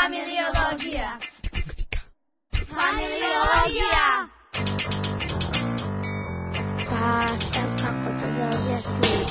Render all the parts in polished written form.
Familiologija. Familiologija. Pa sad kako to da objasnim?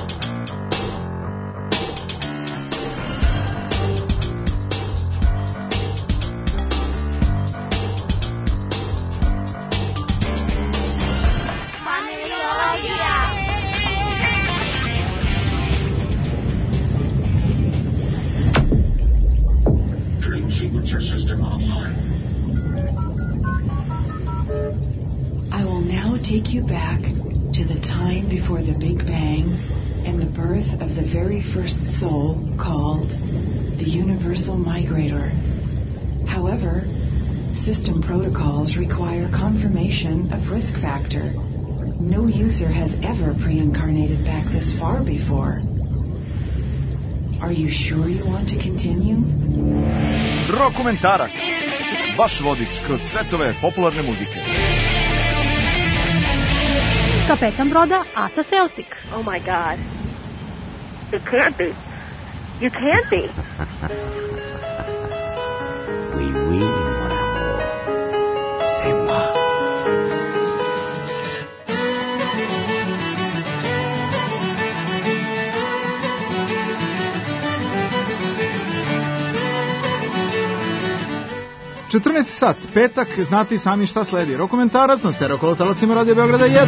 I will now take you back to the time before the Big Bang and the birth of the very first soul called the Universal Migrator. However, system protocols require confirmation of risk factor. No user has ever pre-incarnated back this far before. Are you sure you want to continue? Rokumentarac. Vaš vodič kroz svetove popularne muzike. Kapetan broda Asa Celtic. Oh my God. It can't be. You can't be. We really want to more. C'est moi. sat, petak, znate i sami šta sledi. Rokomentarac na stereokolotalačima Radio Beograda 1.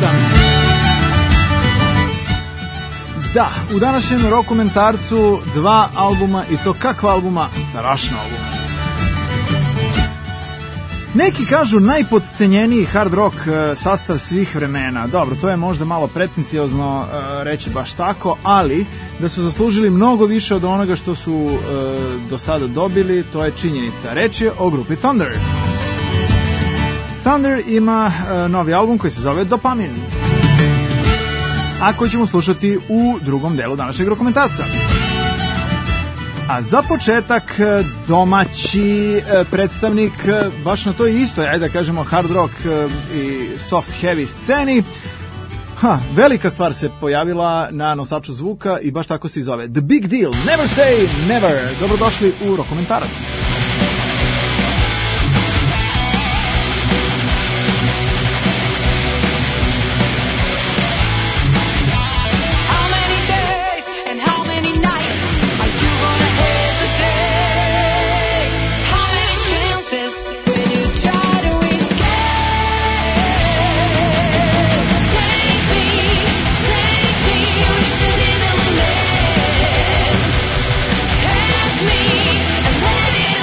Da, u današnjem rokomentarcu 2 albuma, i to kakva albuma? Strašna albuma. Neki kažu najpodcenjeniji hard rock sastav svih vremena. Dobro, to je možda malo pretenciozno reći baš tako, ali da su zaslužili mnogo više od onoga što su do sada dobili, to je činjenica. Reč je o grupi Thunder. Thunder ima novi album koji se zove Dopamin, a koji ćemo slušati u drugom delu današnjeg rokomentarca. A za početak domaći predstavnik baš na toj istoj, ajde da kažemo, hard rock i soft heavy sceni. Velika stvar se pojavila na nosaču zvuka i baš tako se zove. The Big Deal, Never Say Never. Dobrodošli u rokomentarac. Let it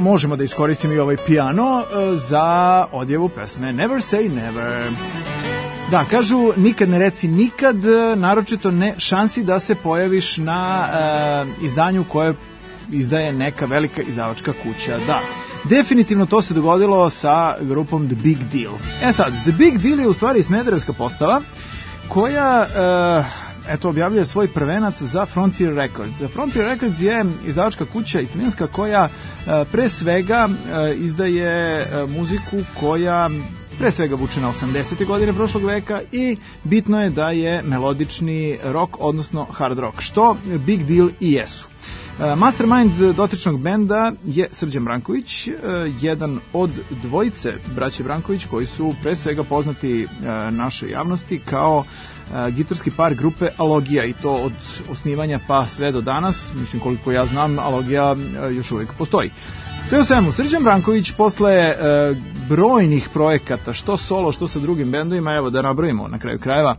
možemo da iskoristimo i ovaj piano za odjevu pesme Never Say Never. Da, kažu nikad ne reci nikad, naročito ne šansi da se pojaviš na izdanju koje izdaje neka velika izdavačka kuća. Da, definitivno to se dogodilo sa grupom The Big Deal. Sad, The Big Deal je u stvari smederevska postava koja objavljuje svoj prvenac za Frontier Records. Frontier Records je izdavačka kuća italijanska koja pre svega izdaje muziku koja pre svega vuče na 80. godine prošlog veka i bitno je da je melodični rock, odnosno hard rock, što Big Deal i jesu. Mastermind dotičnog benda je Srđan Branković, jedan od dvojice braće Branković koji su pre svega poznati našoj javnosti kao gitarski par grupe Alogija, i to od osnivanja pa sve do danas. Mislim, koliko ja znam, Alogija još uvijek postoji. Sve u svemu, Srđan Branković posle brojnih projekata, što solo, što sa drugim bendovima, evo da nabrojimo na kraju krajeva,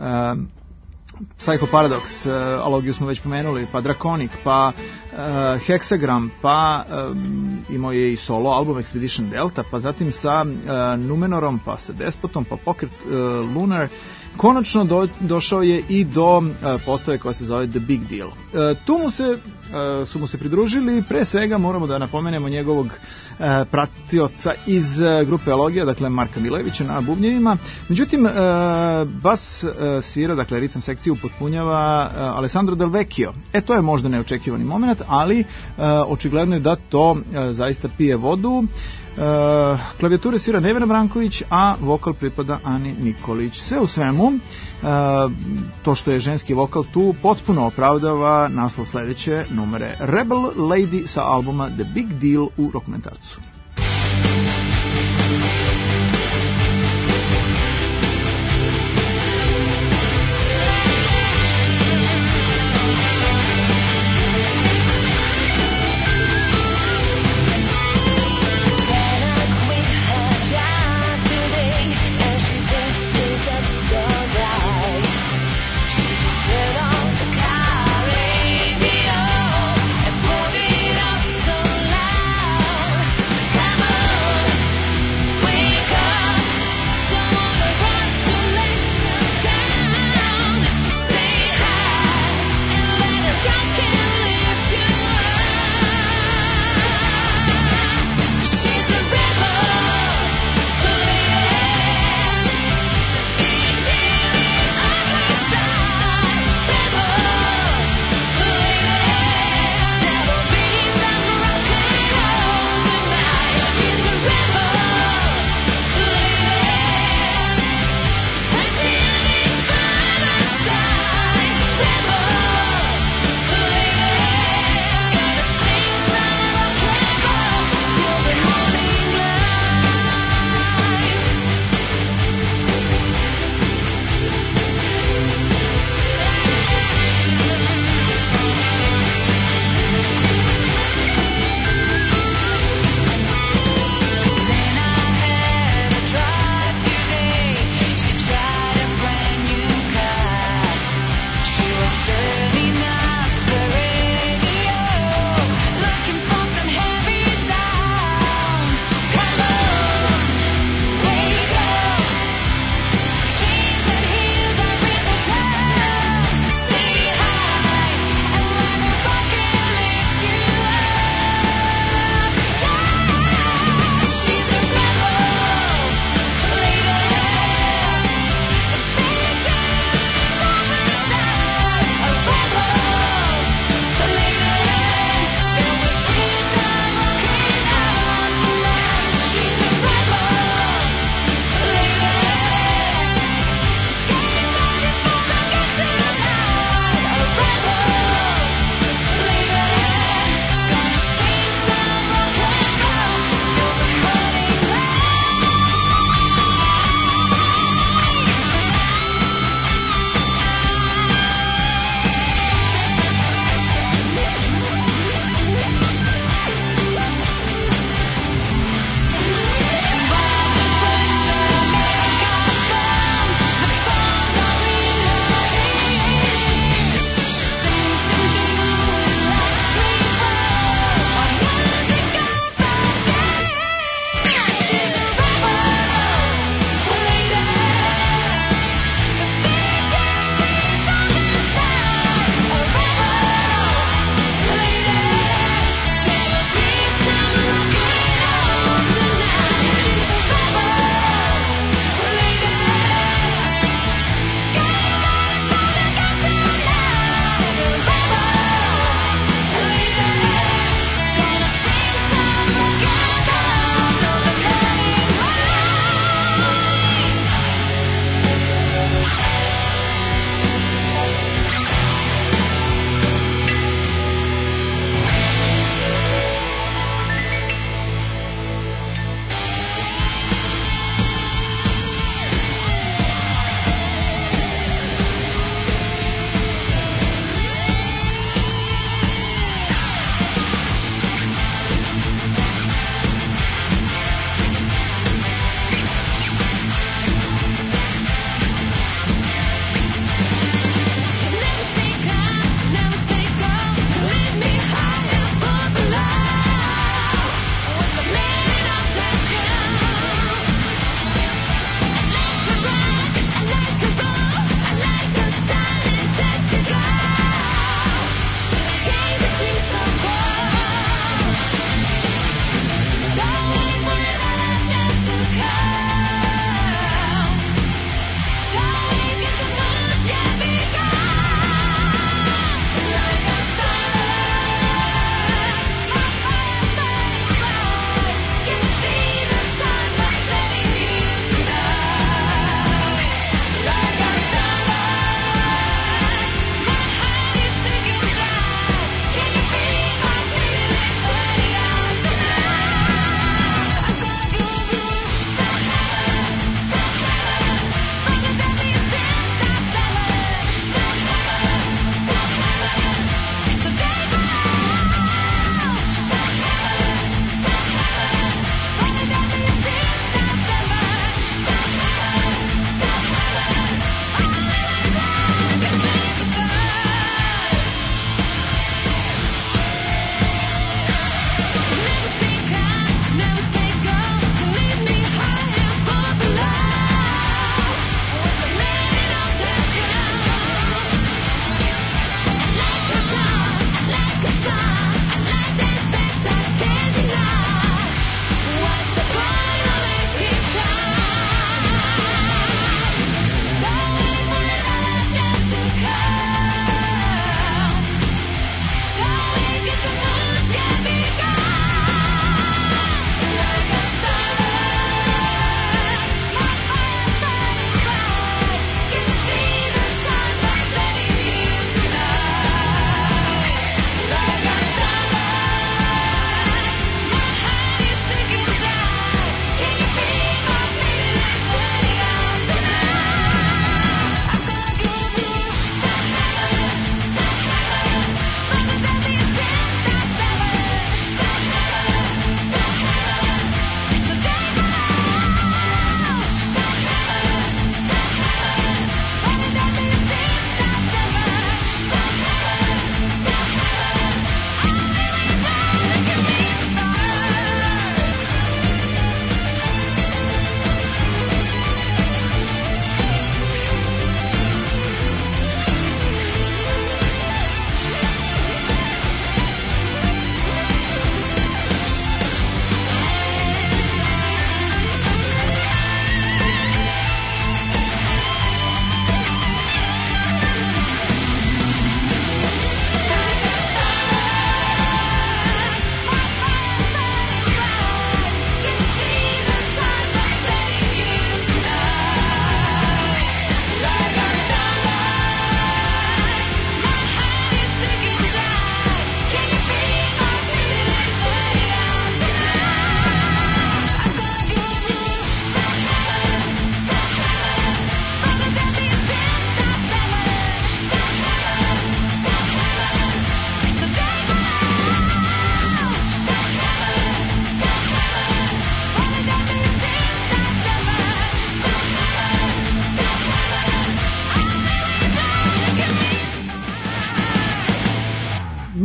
Psycho Paradox, Alogiju smo već pomenuli, pa Draconic, pa Hexagram, pa imao je i solo album Expedition Delta, pa zatim sa Numenorom, pa sa Despotom, pa Pocket Lunar. Konačno došao je i do postave koja se zove The Big Deal. Tu su mu se pridružili, pre svega moramo da napomenemo njegovog pratioca iz grupe Alogija, dakle Marka Milevića na bubnjevima. Međutim, bas svira, dakle ritam sekciju potpunjava Alessandro Del Vecchio. To je možda neočekivani moment, ali očigledno je da to zaista pije vodu. Klavijature svira Nevena Branković, a vokal pripada Ani Nikolić. Sve u svemu, to što je ženski vokal tu potpuno opravdava naslov sledeće numere Rebel Lady sa albuma The Big Deal u Rokomentarcu. Put it up so loud.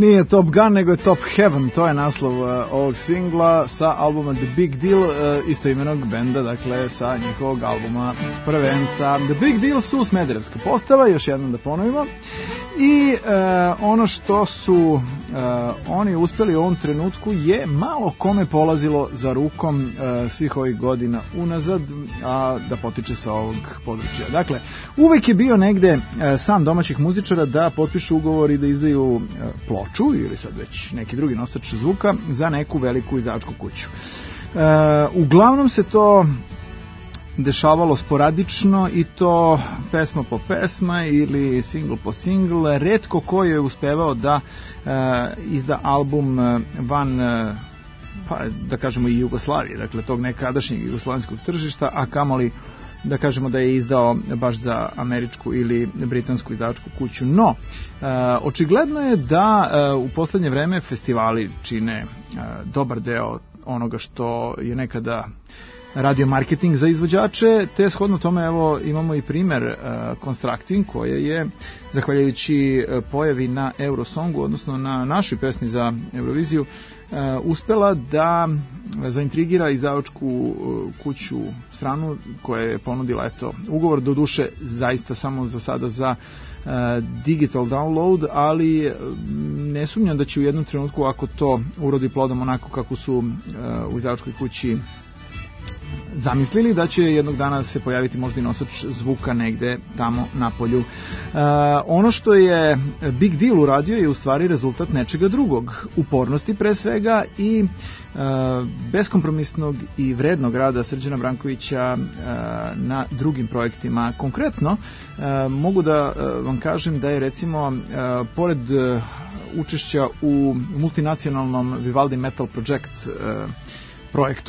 Nije Top Gun, nego je Top Heaven, to je naslov ovog singla sa albuma The Big Deal, istoimenog benda, dakle sa njihovog albuma Prvenca. The Big Deal su smederevska postava, još jednom da ponovimo, i ono što su oni uspeli u ovom trenutku je malo kome polazilo za rukom svih ovih godina unazad, a da potiče sa ovog područja. Dakle, uvek je bio negde sam domaćih muzičara da potpišu ugovor i da izdaju ploču ili sad već neki drugi nosač zvuka za neku veliku izdavačku kuću. Uglavnom se to dešavalo sporadično i to pesma po pesma ili single po single. Retko ko je uspevao da izda album van, pa da kažemo i Jugoslavije, dakle tog nekadašnjeg jugoslovenskog tržišta, a kamoli da kažemo da je izdao baš za američku ili britansku izdavačku kuću. No, očigledno je da u poslednje vreme festivali čine dobar deo onoga što je nekada radio marketing za izvođače, te shodno tome evo imamo i primer Constructing, koja je zahvaljujući pojavi na Eurosongu, odnosno na našoj pesmi za Euroviziju, uspela da zaintrigira izdavačku kuću stranu koja je ponudila ugovor, do duše zaista samo za sada za digital download, ali ne sumnjam da će u jednom trenutku, ako to urodi plodom onako kako su u izdavačkoj kući zamislili, da će jednog dana se pojaviti možda i nosač zvuka negde tamo na polju. Ono što je Big Deal uradio je u stvari rezultat nečega drugog, upornosti pre svega i beskompromisnog i vrednog rada Srđana Brankovića na drugim projektima. Konkretno, mogu da vam kažem da je recimo pored učešća u multinacionalnom Vivaldi Metal Project projektu,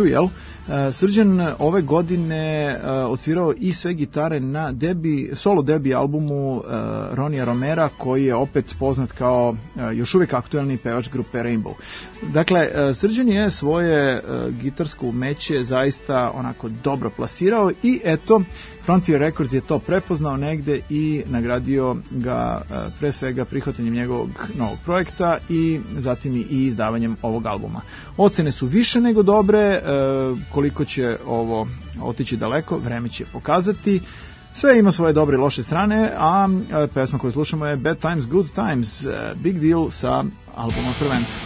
Srđan ove godine odsvirao i sve gitare na solo debi albumu Ronija Romera, koji je opet poznat kao još uvijek aktuelni pevač grupe Rainbow. Dakle, Srđan je svoje gitarsko umeće zaista onako dobro plasirao i eto, Frontier Records je to prepoznao negde i nagradio ga pre svega prihvatanjem njegovog novog projekta i zatim i izdavanjem ovog albuma. Ocene su više nego dobre, koliko će ovo otići daleko, vreme će pokazati. Sve ima svoje dobre i loše strane, a pesma koju slušamo je Bad Times, Good Times, Big Deal sa albuma Prvenca.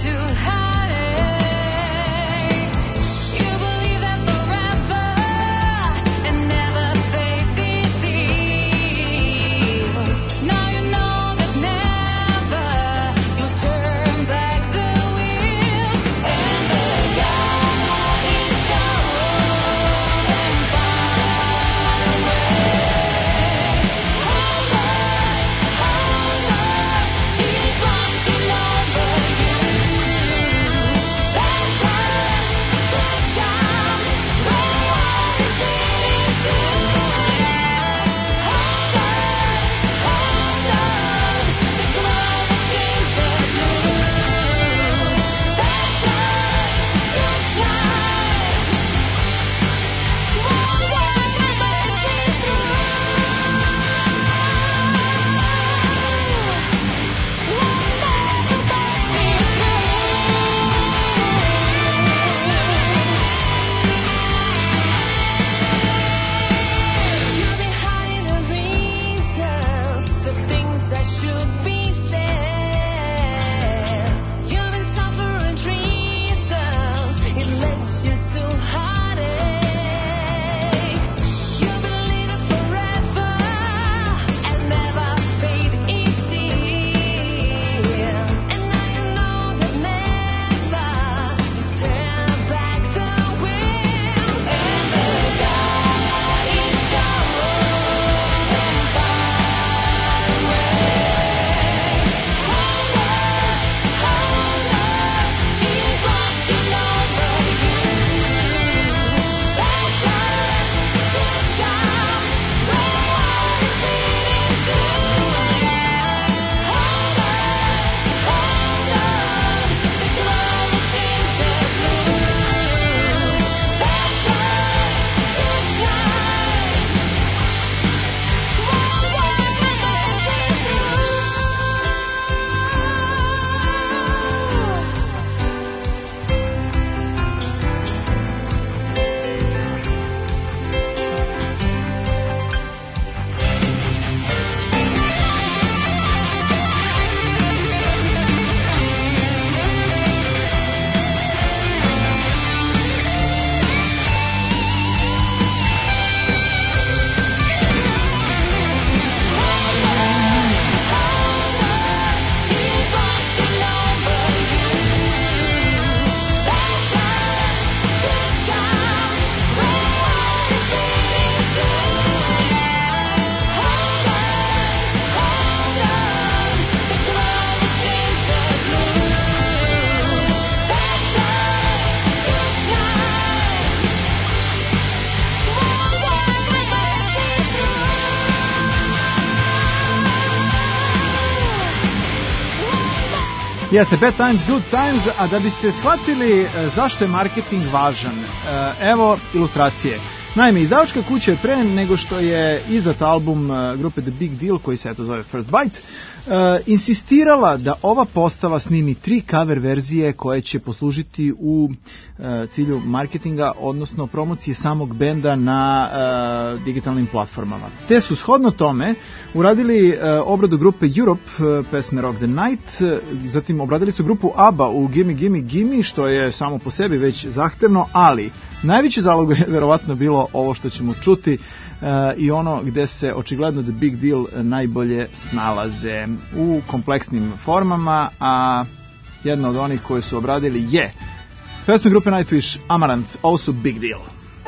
You believe that forever Jeste, Bad Times, Good Times, a da biste shvatili zašto je marketing važan, evo ilustracije. Naime, izdavačka kuća je pre nego što je izdat album grupe The Big Deal, koji se eto zove First Bite, insistirala da ova postava snimi 3 cover verzije koje će poslužiti u cilju marketinga, odnosno promocije samog benda na digitalnim platformama. Te su shodno tome uradili obradu grupe Europe, pesme Rock the Night, zatim obradili su grupu ABBA u Gimme Gimme Gimme, što je samo po sebi već zahtevno, ali najveći zalog je verovatno bilo ovo što ćemo čuti i ono gde se očigledno The Big Deal najbolje snalaze u kompleksnim formama, a jedna od onih koje su obradili je pesme grupe Nightwish, Amaranth, also Big Deal.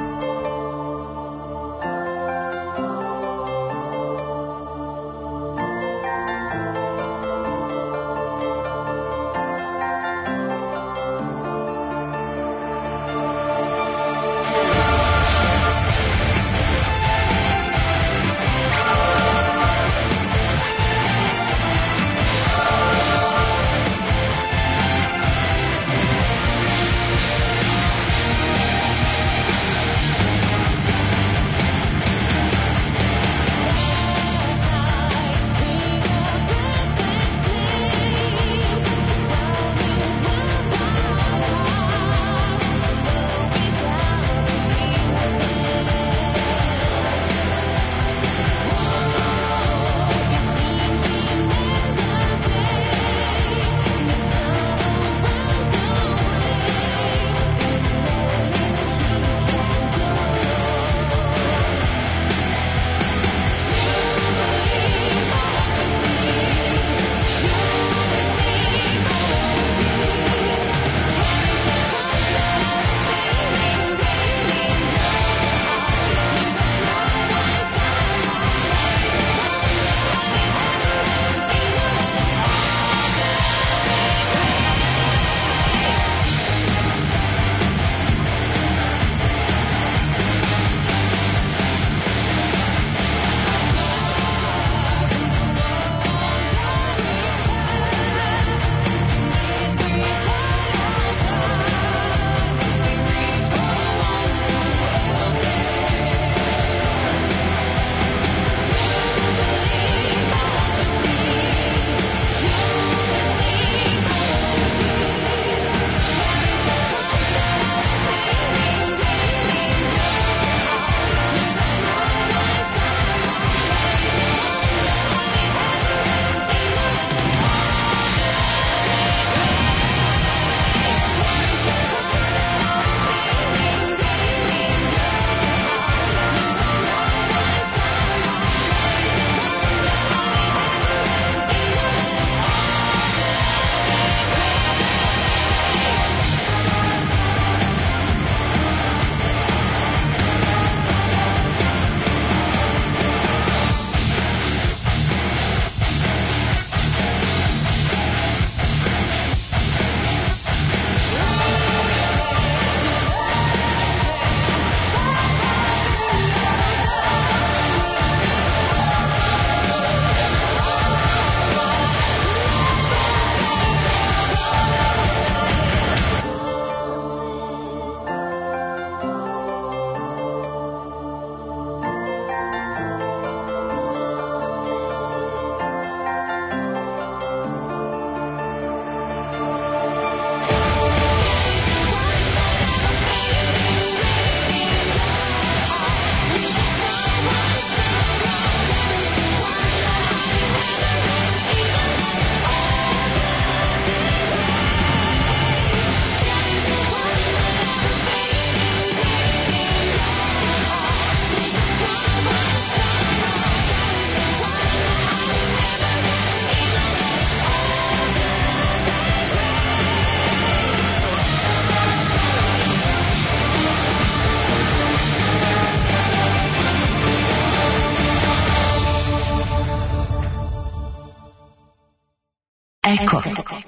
Eko.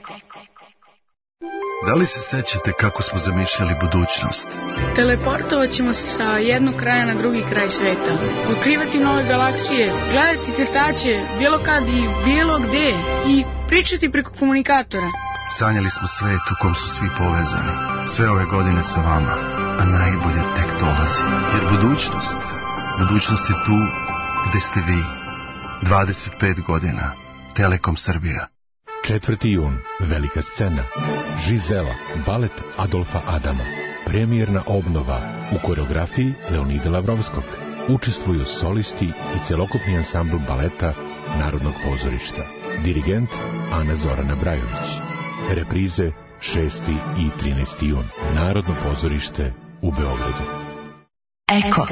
Da li se sećate kako smo zamišljali budućnost? Teleportovat ćemo se sa jednog kraja na drugi kraj sveta. Otkrivati nove galaksije, gledati crtaće, bilo kad i bilo gde i pričati preko komunikatora. Sanjali smo svet u kom su svi povezani. Sve ove godine sa vama, a najbolje tek dolazi. Jer budućnost je tu gde ste vi. 25 godina. Telekom Srbija. 4. jun, velika scena. Žizela, balet Adolfa Adama. Premijerna obnova u koreografiji Leonida Lavrovskog. Učestvuju solisti i celokupni ansambl baleta Narodnog pozorišta. Dirigent Ana Zorana Brajović. Reprize 6. i 13. jun. Narodno pozorište u Beogradu. Eko.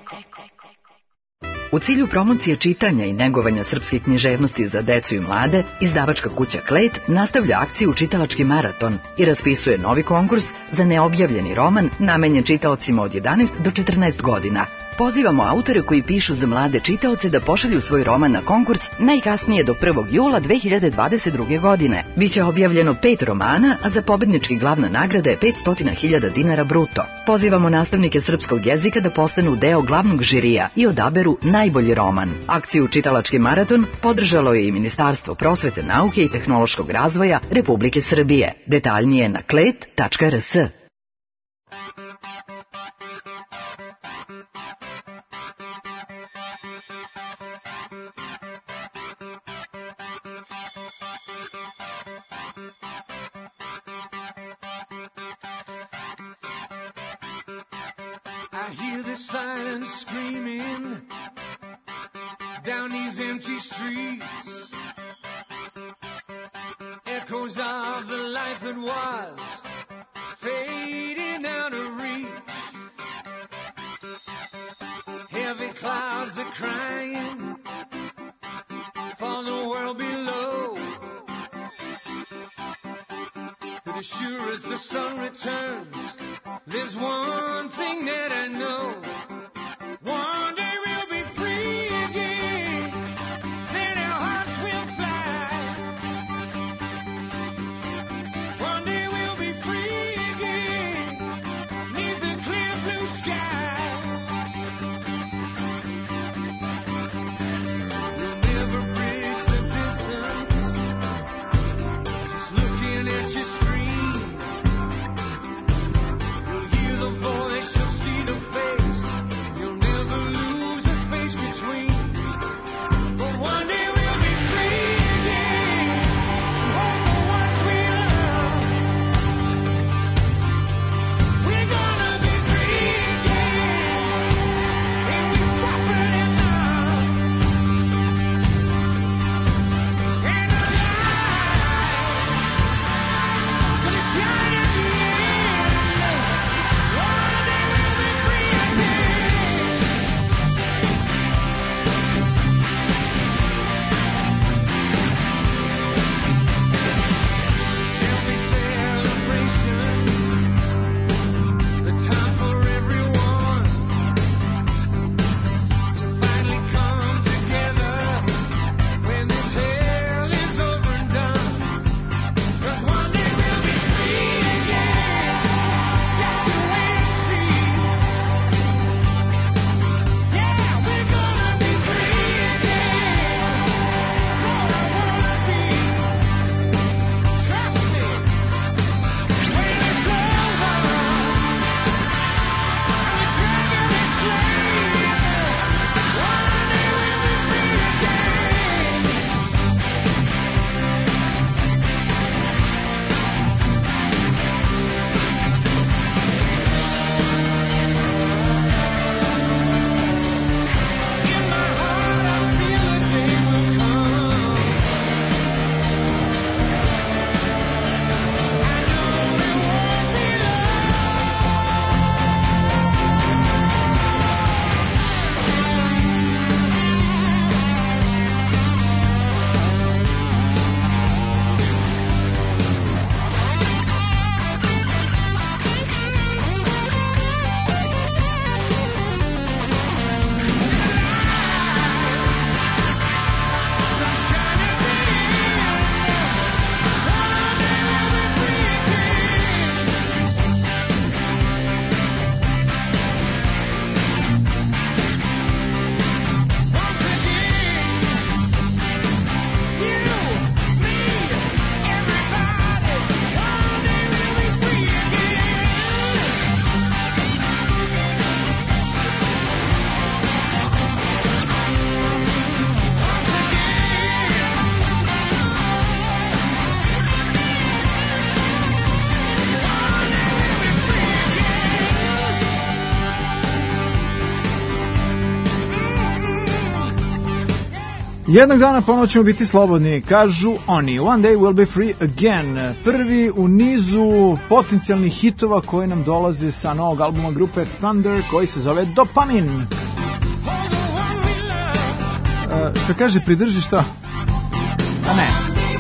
U cilju promocije čitanja i negovanja srpske književnosti za decu i mlade, izdavačka kuća Klet nastavlja akciju Čitalački maraton i raspisuje novi konkurs za neobjavljeni roman namenjen čitaocima od 11 do 14 godina. Pozivamo autore koji pišu za mlade čitaoce da pošalju svoj roman na konkurs najkasnije do 1. jula 2022. godine. Biće objavljeno 5 romana, a za pobednički glavna nagrada je 500.000 dinara bruto. Pozivamo nastavnike srpskog jezika da postanu deo glavnog žirija i odaberu najbolji roman. Akciju Čitalački maraton podržalo je i Ministarstvo prosvete, nauke i tehnološkog razvoja Republike Srbije. Detaljnije na klet.rs. I hear the silence screaming down these empty streets. Echoes of the life that was fading out of reach. Heavy clouds are crying for the world below. But as sure as the sun returns, there's one thing that I know. One day we'll be free again. Then our hearts will fly. One day we'll be free again. Neath the clear blue sky. We'll never bridge the distance. Just looking at your screen. You'll hear the voice, you'll see the face. Jednog dana ponovo ćemo biti slobodni, kažu oni. One day we'll be free again. Prvi u nizu potencijalnih hitova koji nam dolaze sa novog albuma grupe Thunder koji se zove Dopamin. Što kaže, pridrži šta? A ne.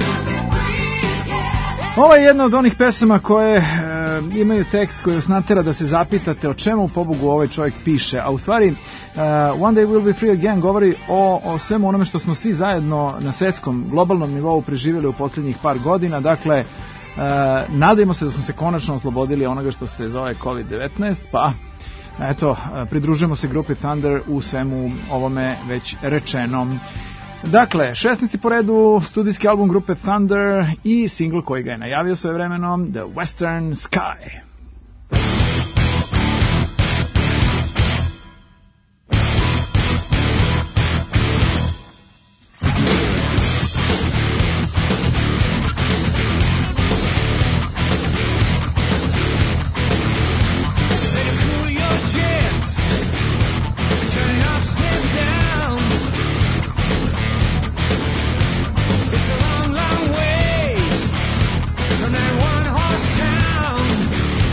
Ovo je jedna od onih pesama koje imaju tekst koji vas natera da se zapitate o čemu pobogu ovaj čovjek piše, a u stvari One day we'll be free again govori o svemu onome što smo svi zajedno na svetskom, globalnom nivou preživjeli u posljednjih par godina. Dakle, nadajmo se da smo se konačno oslobodili onoga što se zove COVID-19, pa eto, pridružujemo se grupi Thunder u svemu ovome već rečenom. Dakle, 16. po redu studijski album grupe Thunder i singl koji ga je najavio svojevremeno, The Western Sky. From that one horse town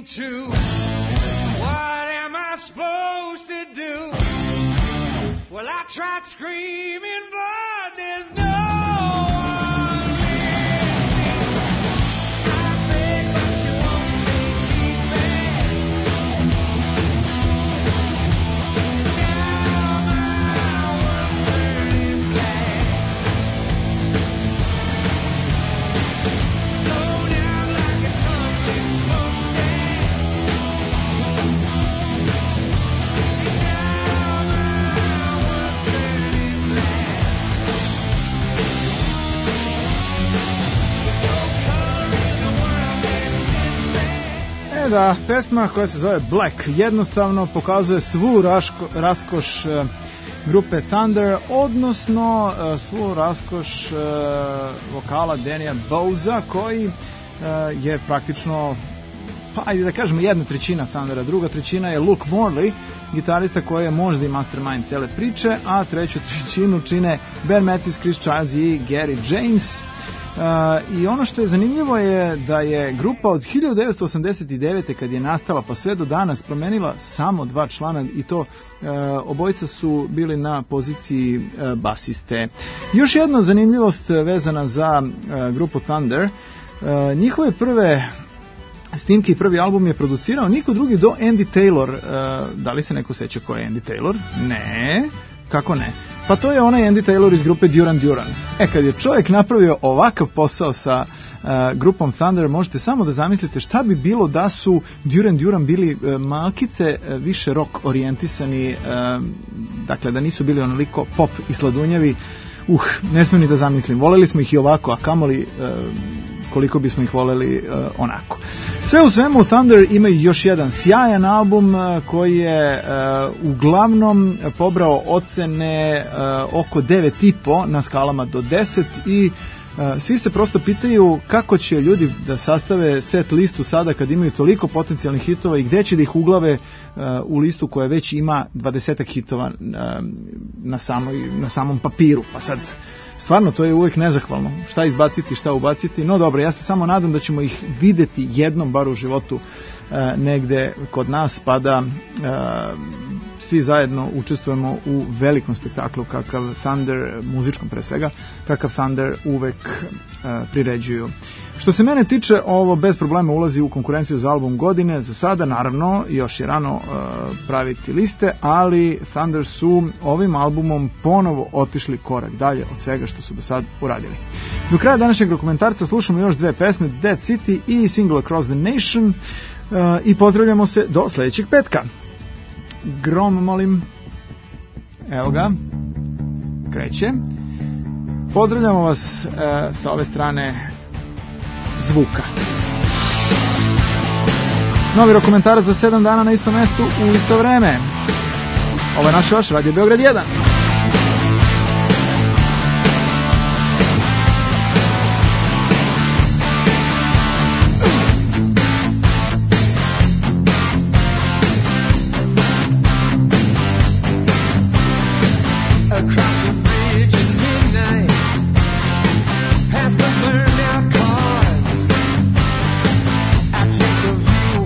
ain't true. What am I supposed to do? Well, I tried screaming, but there's no da pesma koja se zove Black jednostavno pokazuje svu raskoš grupe Thunder, odnosno svu raskoš vokala Dania Bowesa, koji je praktično, pa ajde da kažemo, 1/3 Thundera, 2/3 je Luke Morley, gitarista koji je možda i mastermind cele priče, a 3/3 čine Ben Mattis, Chris Childs i Gary James. I ono što je zanimljivo je da je grupa od 1989. kad je nastala pa sve do danas promenila samo 2 člana, i to obojica su bili na poziciji basiste. Još jedna zanimljivost vezana za grupu Thunder, njihove prve snimke i prvi album je producirao niko drugi do Andy Taylor. Da li se neko seća ko je Andy Taylor? Ne. Kako ne? Pa to je onaj Andy Taylor iz grupe Duran Duran. Kad je čovjek napravio ovakav posao sa grupom Thunder, možete samo da zamislite šta bi bilo da su Duran Duran bili malkice više rock orijentisani, dakle da nisu bili onoliko pop i sladunjavi. Ne smijem ni da zamislim. Voleli smo ih i ovako, a kamoli koliko bismo ih voleli onako. Sve u svemu, Thunder imaju još jedan sjajan album koji je uglavnom pobrao ocene oko 9,5 na skalama do 10, i svi se prosto pitaju kako će ljudi da sastave set listu sada kad imaju toliko potencijalnih hitova i gde će da ih uglave u listu koja već ima 20 hitova na samom papiru. Pa sad, stvarno, to je uvijek nezahvalno. Šta izbaciti, šta ubaciti. No dobro, ja se samo nadam da ćemo ih videti jednom bar u životu negde kod nas, pa da svi zajedno učestvujemo u velikom spektaklu kakav Thunder, muzičkom pre svega, kakav Thunder uvek priređuju. Što se mene tiče, ovo bez problema ulazi u konkurenciju za album godine. Za sada, naravno, još je rano praviti liste, ali Thunder su ovim albumom ponovo otišli korak dalje od svega što su do sad uradili. Do kraja današnjeg dokumentarca slušamo još 2 pesme, Dead City i Single Across the Nation, i pozdravljamo se do sljedećeg petka. Grom, molim. Evo ga. Kreće. Pozdravljamo vas sa ove strane zvuka. Novi dokumentarac za 7 dana na istom mestu u isto vreme. Ovo je naš vaš Radio Beograd 1.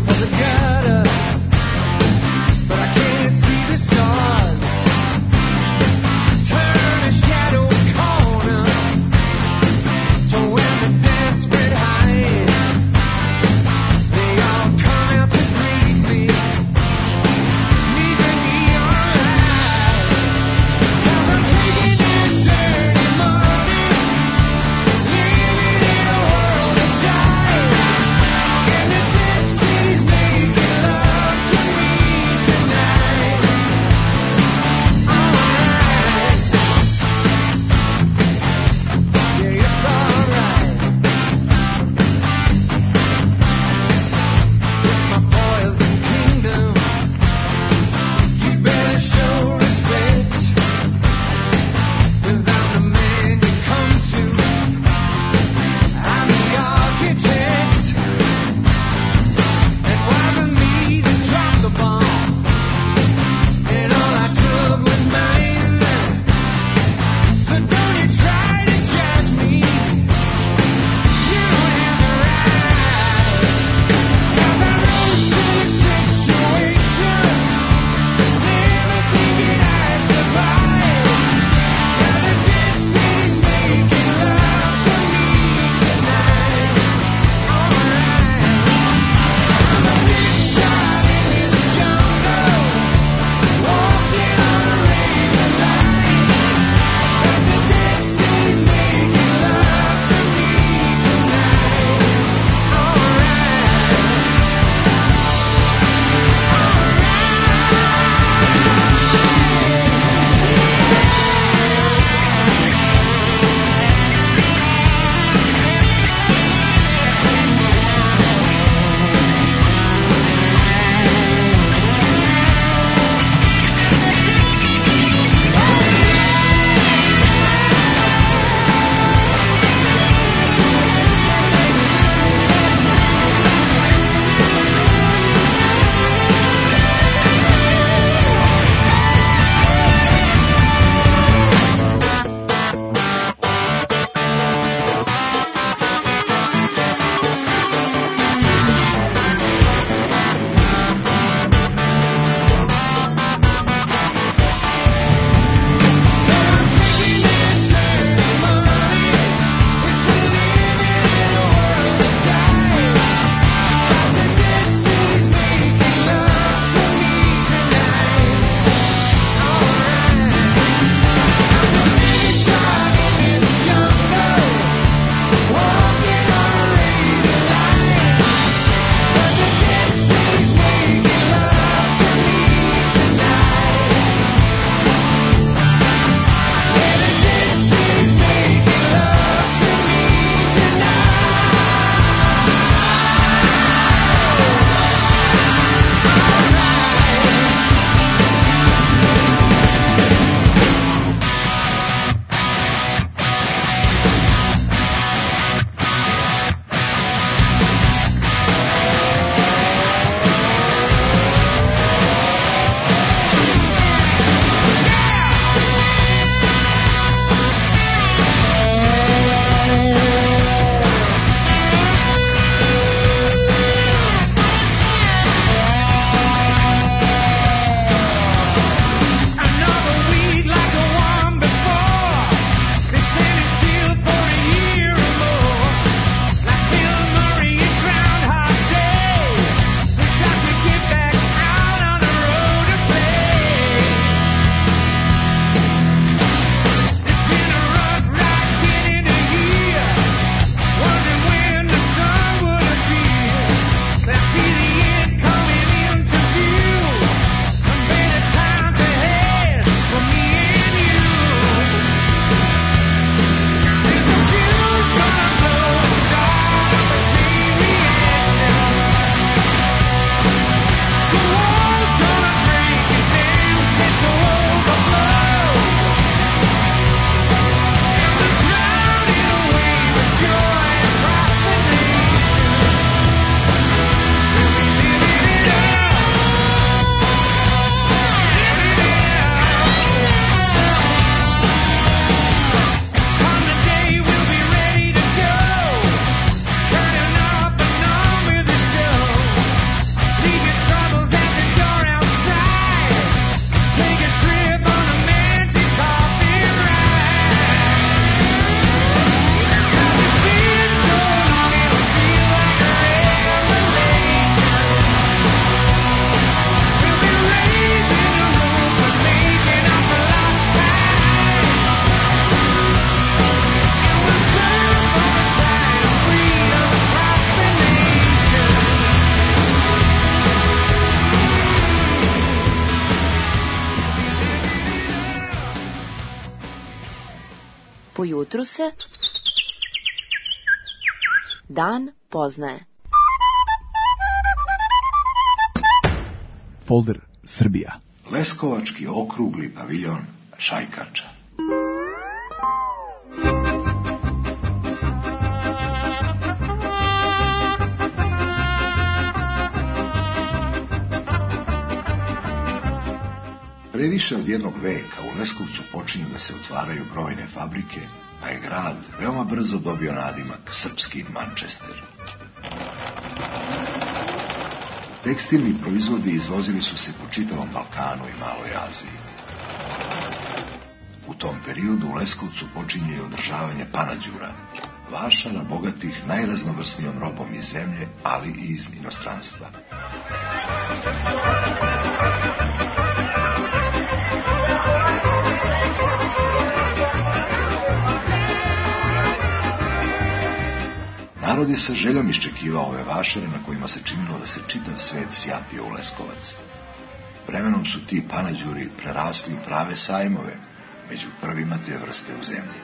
But I can't see the stars. Jutru se dan poznaje. Folder Srbija. Leskovački okrugli paviljon Šajkača. Pre više od jednog veka u Leskovcu počinju da se otvaraju brojne fabrike, pa je grad veoma brzo dobio nadimak srpski Manchester. Tekstilni proizvodi izvozili su se po čitavom Balkanu i Maloj Aziji. U tom periodu u Leskovcu počinje i održavanje panađura, vašara bogatih najraznovrsnijom robom iz zemlje, ali i iz inostranstva. Narod je sa željom iščekivao ove vašare na kojima se činilo da se čitav svet sjatio u Leskovac. Vremenom su ti panađuri prerasli u prave sajmove, među prvima te vrste u zemlji.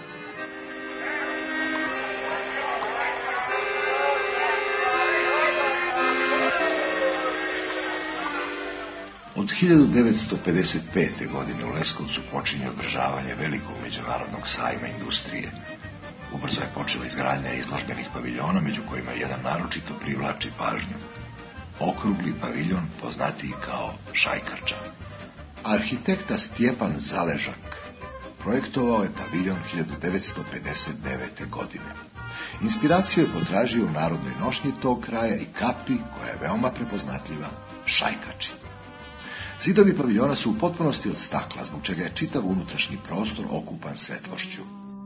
Od 1955. godine u Leskovcu počinje održavanje velikog međunarodnog sajma industrije. Ubrzo je počela izgradnja izložbenih paviljona, među kojima jedan naročito privlači pažnju. Okrugli paviljon, poznatiji kao Šajkača. Arhitekta Stjepan Zaležak projektovao je paviljon 1959. godine. Inspiraciju je potražio u narodnoj nošnji tog kraja i kapi, koja je veoma prepoznatljiva, Šajkači. Zidovi paviljona su u potpunosti od stakla, zbog čega je čitav unutrašnji prostor okupan svetlošću.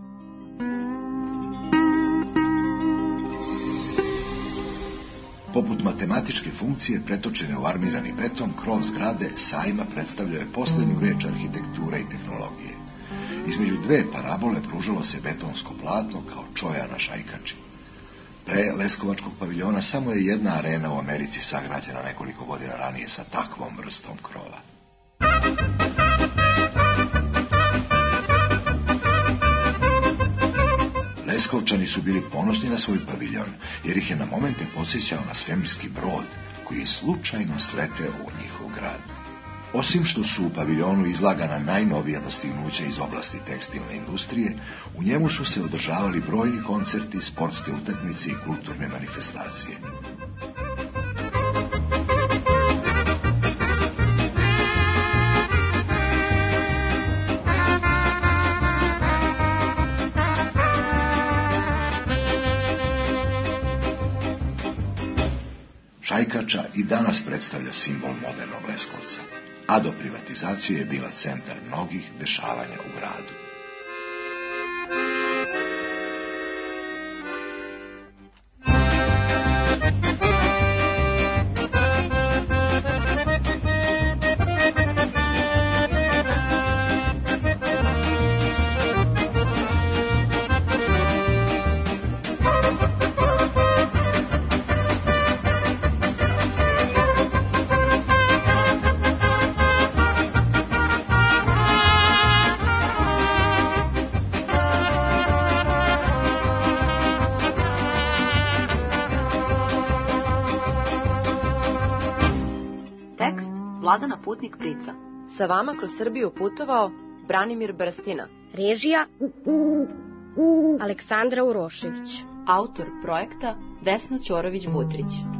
Poput matematičke funkcije pretočene u armirani beton, krov zgrade sajma predstavljao je posljednju reč arhitekture i tehnologije. Između dve parabole pružalo se betonsko platno kao čoja na Šajkači. Pre Leskovačkog paviljona samo je jedna arena u Americi sagrađena nekoliko godina ranije sa takvom vrstom krova. Leskovčani su bili ponosni na svoj paviljon, jer ih je na momente podsjećao na svemirski brod, koji je slučajno sleteo u njihov grad. Osim što su u paviljonu izlagana najnovija dostignuća iz oblasti tekstilne industrije, u njemu su se održavali brojni koncerti, sportske utakmice i kulturne manifestacije. Šajkača i danas predstavlja simbol modernog Leskovca, a do privatizacije je bila centar mnogih dešavanja u gradu. Vladana Putnik Prica. Sa vama kroz Srbiju putovao Branimir Brstina. Režija Aleksandra Urošević. Autor projekta Vesna Ćorović-Butrić.